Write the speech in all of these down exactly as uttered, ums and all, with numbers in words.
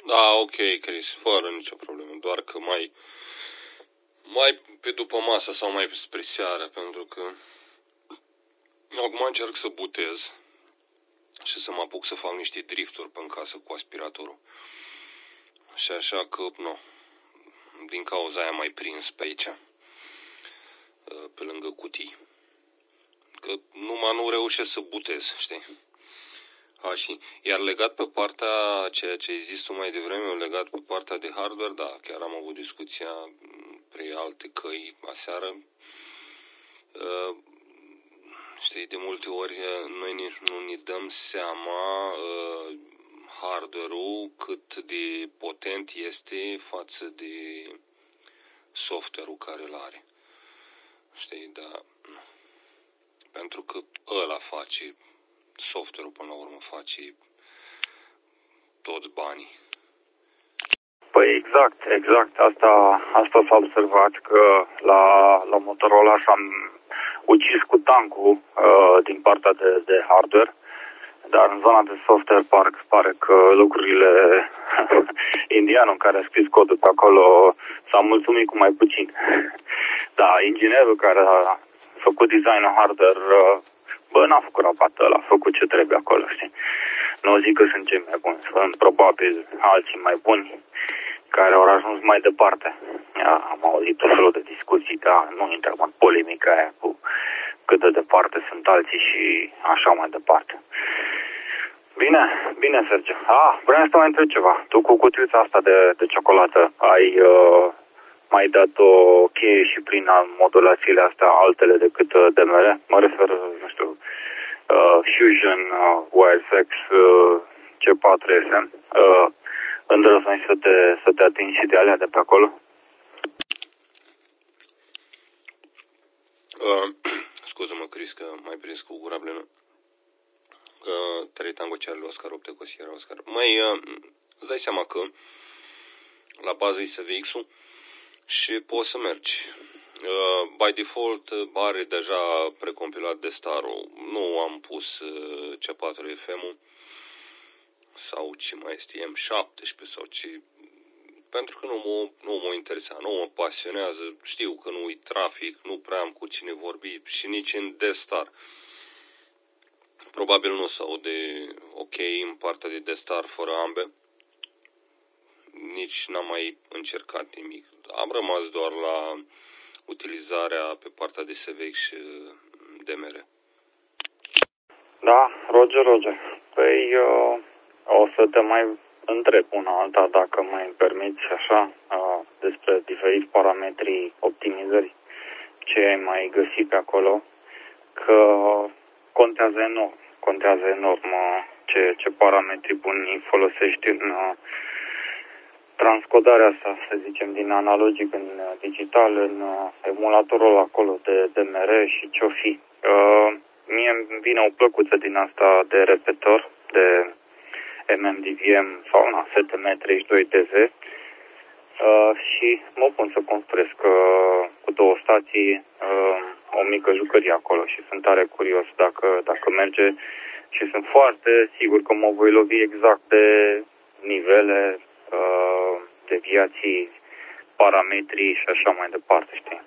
Da, ok, Chris, fără nicio problemă, doar că mai, mai pe după masă sau mai spre seară, pentru că acum încerc să butez și să mă apuc să fac niște drifturi pe în casă cu aspiratorul. Și așa că, nu, din cauza aia mai prins pe aici, pe lângă cutii. Că numai nu reușesc să butez, știi? A, și, iar legat pe partea, ceea ce ai zis tu mai devreme, legat pe partea de hardware, da, chiar am avut discuția pe alte căi aseară. Uh, știi, de multe ori noi nici nu ne dăm seama uh, hardware-ul cât de potent este față de software-ul care îl are. Știi, da, pentru că ăla face, software-ul până la urmă face toți banii. Păi exact, exact. Asta, asta s-a observat că la, la Motorola și-am ucis cu tancul uh, din partea de, de hardware, dar în zona de software park pare că lucrurile indianul care a scris codul pe acolo s-a mulțumit cu mai puțin. Da, inginerul care a făcut designul hardware, uh, bă, n-a făcut rabatul ăla, a făcut ce trebuie acolo, știi? Nu zic că sunt cei mai buni, sunt probabil alții mai buni care au ajuns mai departe. Am auzit tot felul de discuții, dar nu intrăm în polemica aia cu cât de departe sunt alții și așa mai departe. Bine, bine, Sergio. Ah, vreau să mai întreb ceva. Tu cu cutiuța asta de, de ciocolată ai uh, mai dat o cheie și prin modulațiile astea altele decât uh, D M R? Mă refer, nu știu, uh, Fusion, uh, WireFX, uh, C patru S M. Uh, Îndrăznești să te, să te atingi și de alea de pe acolo? Uh, Scuză-mă, Chris, că mai prins cu gura plenă. Uh, trei tango Charlie Oscar, opt cu Sierra Oscar. Mai, uh, îți dai seama că la bază e S V X-ul și poți să mergi. Uh, by default are deja precompilat de Star-ul. Nu am pus uh, C patru F M-ul sau ce mai este, M șaptesprezece sau ce, pentru că nu mă, nu mă interesa, nu mă pasionează, știu că nu-i trafic, nu prea am cu cine vorbi și nici în D-Star. Probabil nu se aude ok în partea de D-Star fără ambe, nici n-am mai încercat nimic. Am rămas doar la utilizarea pe partea de S V X și D M R. Da, Roger, Roger. Păi eu o să te mai întreb una alta, dacă mai îmi permiți așa, despre diferiți parametri optimizări, ce ai mai găsit pe acolo, că contează enorm, contează enorm ce, ce parametri buni folosești în transcodarea asta, să zicem, din analogic în digital, în emulatorul acolo de D M R și ce-o fi. Mie îmi vine o plăcuță din asta de repetor, de M M D V M sau na, S T M treizeci și doi T Z uh, și mă pun să construiesc uh, cu două stații uh, o mică jucărie acolo și sunt tare curios dacă, dacă merge și sunt foarte sigur că mă voi lovi exact de nivele, uh, deviații, parametrii și așa mai departe, știi?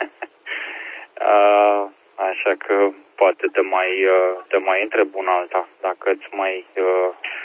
uh, așa că poate te mai, uh, te mai întreb una alta, dacă îți mai... Uh,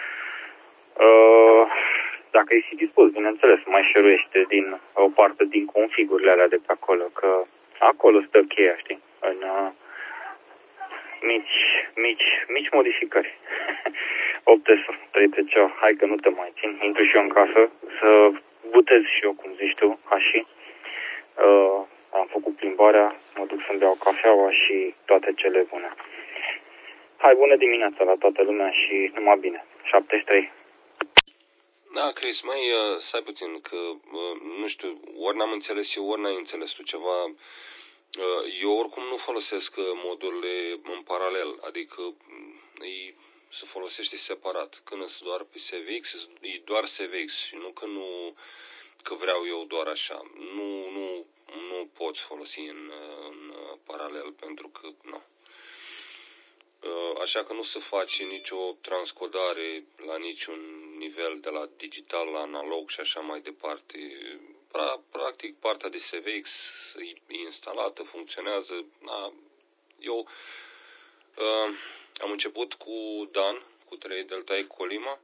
Uh, dacă ești dispus, bineînțeles, mai șeruiește din o parte din configurile alea de pe acolo, că acolo stă cheia, știi, în uh, mici, mici, mici modificări. opt S, trei T C, hai că nu te mai țin, intru și eu în casă, să butez și eu, cum zici tu, așa. Uh, am făcut plimbarea, mă duc să-mi beau cafeaua și toate cele bune. Hai, bună dimineața la toată lumea și numai bine. șaptezeci și trei. Da, Chris, mai uh, stai puțin, că, uh, nu știu, ori n-am înțeles eu, ori n-ai înțeles tu ceva. Uh, eu oricum nu folosesc modurile în paralel, adică e, se folosește separat. Când sunt doar pe S V X, e doar S V X și nu că nu, că vreau eu doar așa. Nu, nu, nu poți folosi în, în paralel, pentru că, nu. Așa că nu se face nicio transcodare la niciun nivel de la digital la analog și așa mai departe. Practic partea de S V X e instalată, funcționează. Eu uh, am început cu Dan, cu trei Delta Echo Lima,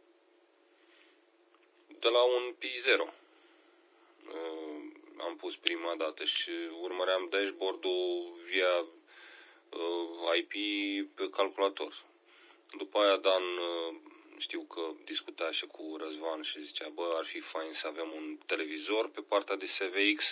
de la un P zero. Uh, am pus prima dată și urmăream dashboard-ul via uh, I P pe calculator. După aia Dan, uh, știu că discuta și cu Răzvan și zicea, bă, ar fi fain să avem un televizor pe partea de S V X.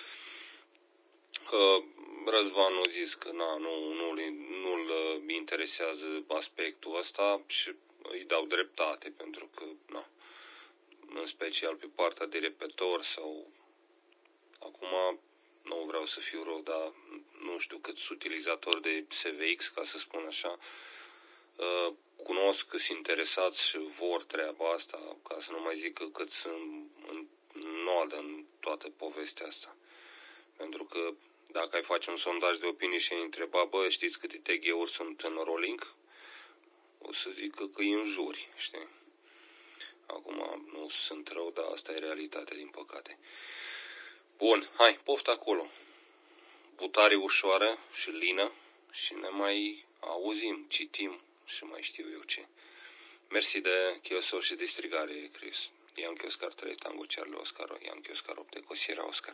Uh, Răzvan a zis că na, nu, nu, nu-l interesează aspectul ăsta și îi dau dreptate, pentru că, na, în special pe partea de repetor sau, acum nu vreau să fiu rău, dar nu știu câți utilizatori de S V X, ca să spun așa, uh, cunosc că sunt interesați și vor treaba asta, ca să nu mai zic că cât sunt în nodă în toată povestea asta. Pentru că dacă ai face un sondaj de opinie și ai întreba, bă, știți câte T G-uri sunt în Rolling? O să zic că, că îi înjuri, știi? Acum nu sunt rău, dar asta e realitatea, din păcate. Bun, hai, poftă acolo. Butare ușoară și lină și ne mai auzim, citim și mai știu eu ce. Mersi de chiosor și de strigare, Chris. Yankee Oscar trei, Tango Charlie Oscar, Yankee Oscar opt, Eco Sierra Oscar.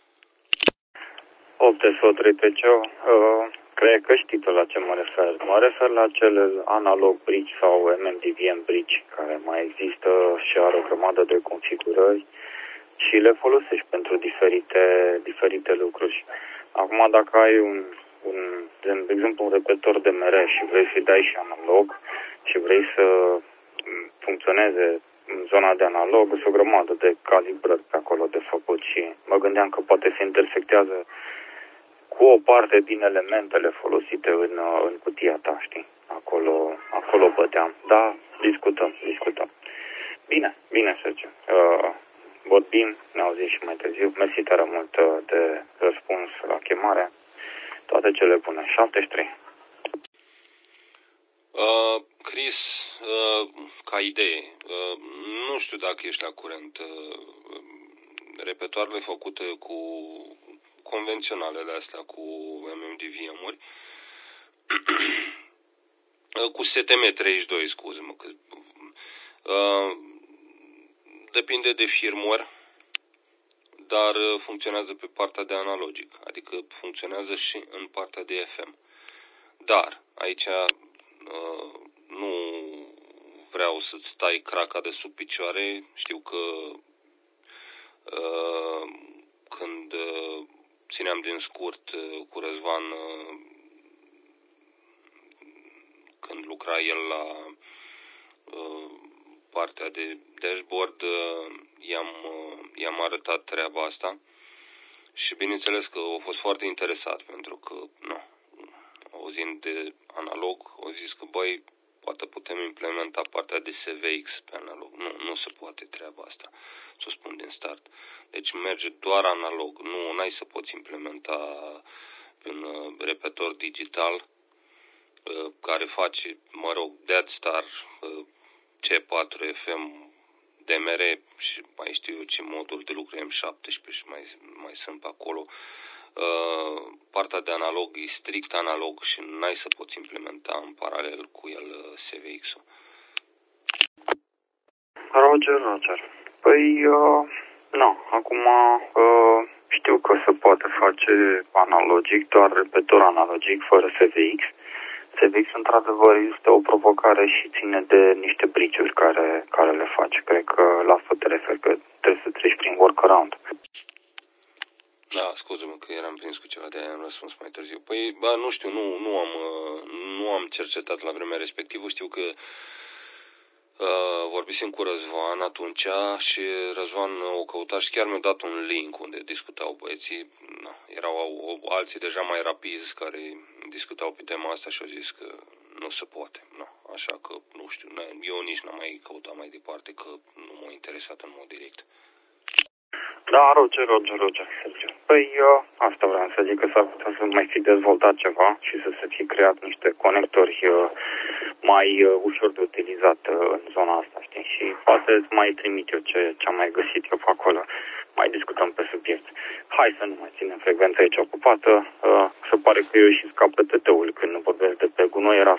opt S O trei P C, uh, cred că știi tu la ce mă refer. Mă refer la cele analog bridge sau M M D V M bridge, care mai există și are o grămadă de configurări și le folosești pentru diferite, diferite lucruri. Acum, dacă ai un, un, de exemplu, un repetor de mere și vrei să-i dai și analog și vrei să funcționeze în zona de analog, sunt o grămadă de calibrări pe acolo de făcut și mă gândeam că poate se intersectează cu o parte din elementele folosite în, în cutia ta, știi? Acolo, acolo băteam. Da, discutăm, discutăm. Bine, bine, Sergiu. Uh, vorbim, ne auzim și mai târziu. Mersi tare mult de răspuns la chemare. Toate cele bune. șaptezeci și trei. Uh, Chris, uh, ca idee, uh, nu știu dacă ești la curent. Uh, repetoarele făcute cu convenționalele astea, cu M M D V M-uri, cu S T M treizeci și doi, scuze-mă, că, uh, depinde de firmware, dar funcționează pe partea de analogic, adică funcționează și în partea de F M. Dar aici uh, nu vreau să-ți stai craca de sub picioare. Știu că uh, când uh, țineam din scurt uh, cu Răzvan, uh, când lucra el la uh, partea de dashboard, uh, i-am, uh, i-am arătat treaba asta și bineînțeles că a fost foarte interesat, pentru că, nu, auzind de analog, au zis că, băi, poate putem implementa partea de S V X pe analog. Nu, nu se poate treaba asta, să o spun din start. Deci merge doar analog, nu n-ai să poți implementa un uh, repetor digital uh, care face, mă rog, Dead Star, uh, C patru F M, D M R și mai știu eu ce moduri de lucru M șaptesprezece și mai, mai sunt pe acolo. Uh, partea de analog e strict analog și n-ai să poți implementa în paralel cu el uh, S V X-ul. Roger, Roger. Păi, uh, nu, acum uh, știu că se poate face analogic, doar repetor analogic, fără S V X. S V X, într-adevăr, este o provocare și ține de niște briciuri care, care le faci. Cred că la asta te referi, că trebuie să treci prin workaround. Da, scuze-mă că eram prins cu ceva, de-aia am răspuns mai târziu. Păi, ba, nu știu, nu, nu, am, nu am cercetat la vremea respectivă. Știu că uh, vorbisem cu Răzvan atunci și Răzvan o căuta și chiar mi-a dat un link unde discutau băieții. No, erau au, alții deja mai rapizi care discutau pe tema asta și au zis că nu se poate. No, așa că, nu știu, eu nici n-am mai căutat mai departe, că nu m-a interesat în mod direct. Da, Roger, Roger, Roger, Sergiu. Păi, asta vreau să zic, că s-ar putea să mai fi dezvoltat ceva și să se fi creat niște conectori mai ușor de utilizat în zona asta, știi? Și poate îți mai trimit eu ce, ce am mai găsit eu pe acolo. Mai discutăm pe subiect. Hai să nu mai ținem frecvența aici ocupată. Se pare că eu și scap pe T T-ul când nu vorbesc de pe gunoi, era...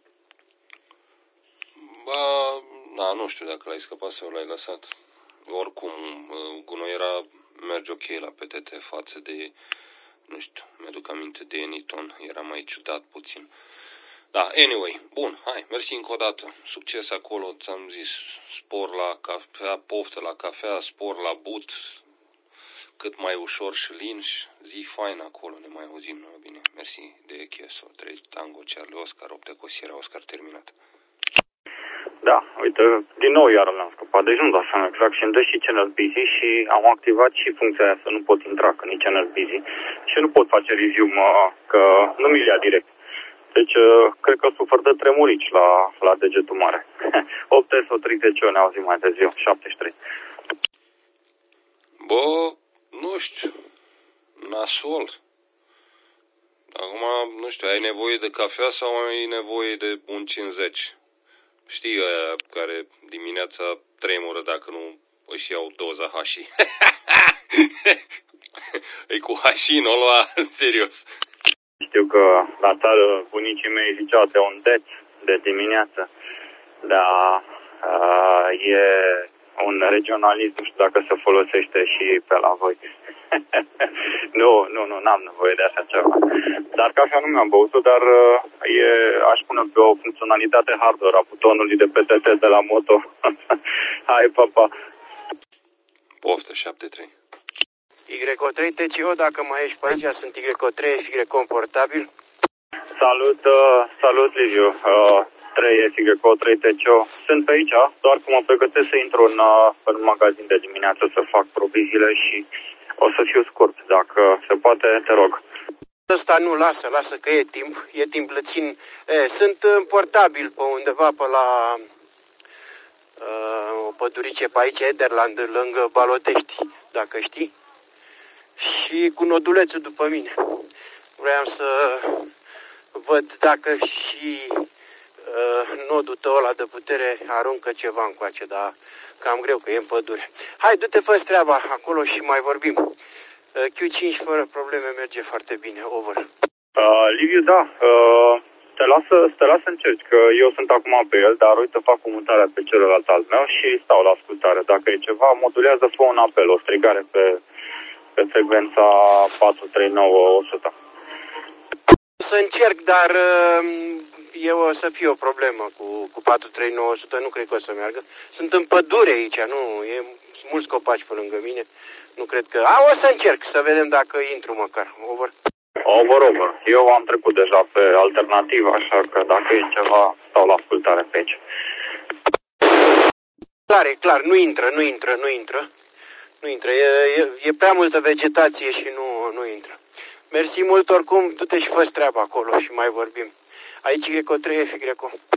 Ba, da, nu știu dacă l-ai scăpat sau l-ai lăsat. Oricum, gunoiera merge ok la P T T față de, nu știu, mi-aduc aminte de Eniton, era mai ciudat puțin. Da, anyway, bun, hai, mersi încă o dată, succes acolo, ți-am zis, spor la cafea, poftă la cafea, spor la but, cât mai ușor și lin și zi fain acolo, ne mai auzim, nu? Bine, mersi de Cheso, trei Tango, Charlie, Oscar, opt de Cosiera, Oscar terminat. Da, uite, din nou iar l-am scăpat, deci nu dau seama exact și îmi dă și channel busy și am activat și funcția aia să nu pot intra, că nici channel busy și nu pot face review, mă, că nu mi-l ia direct. Deci, cred că sufăr de tremurici la, la degetul mare. opt sau treizeci, ne auzim mai târziu, șaptezeci și trei. Bă, nu știu, nasol. Acum, nu știu, ai nevoie de cafea sau ai nevoie de un cincizeci? Știi aia care dimineața tremură dacă nu își iau doza hașii. E cu hașii, nu o lua în serios. Știu că la țară bunicii mei ziceau de un deț de dimineață, dar uh, e un regionalism, nu știu dacă se folosește și pe la voi. nu, nu, nu, n-am nevoie de așa ceva. Dar cafea nu mi-am băut-o, dar uh, e, aș pune pe o funcționalitate hardware a butonului de P T T de la moto. Hai, papa! Poftă, șapte trei. Y O trei T C O, dacă mai ești pe aici, sunt Y O trei, Y confortabil. Salut, uh, salut Liviu, uh, trei Y O trei T C O. Sunt pe aici, doar că mă pregătesc să intru în, uh, în magazin de dimineață să fac proviziile și o să fiu scurt, dacă se poate, te rog. Ăsta nu, lasă, lasă că e timp, e timp, le țin. E, sunt în portabil pe undeva pe la uh, o pădurice pe aici, Ederland, lângă Balotești, dacă știi. Și cu nodulețul după mine. Vreau să văd dacă și uh, nodul tău ăla de putere aruncă ceva încoace, dar cam greu că e în pădure. Hai, du-te, fă-ți treaba acolo și mai vorbim. Uh, Q cinci fără probleme merge foarte bine, over. Uh, Liviu, da, uh, te las, te las să încerci, că eu sunt acum pe el, dar uite, fac mutarea pe celălalt al meu și stau la ascultare. Dacă e ceva, modulează, fă un apel, o strigare pe... pe frecvența patru trei nouă o sută. Să încerc, dar eu o să fie o problemă cu, cu patru trei nouă o sută, nu cred că o să meargă. Sunt în pădure aici, nu, e mulți copaci pe lângă mine, nu cred că... A, o să încerc, să vedem dacă intru măcar, over. Over, over. Eu am trecut deja pe alternativă, așa că dacă e ceva, stau la ascultare pe aici. Clar, e clar, nu intră, nu intră, nu intră. Nu intră, e, e, e prea multă vegetație și nu, nu intră. Mersi mult oricum, du-te și fă-ți treaba acolo și mai vorbim. Aici E C O trei, F Y O.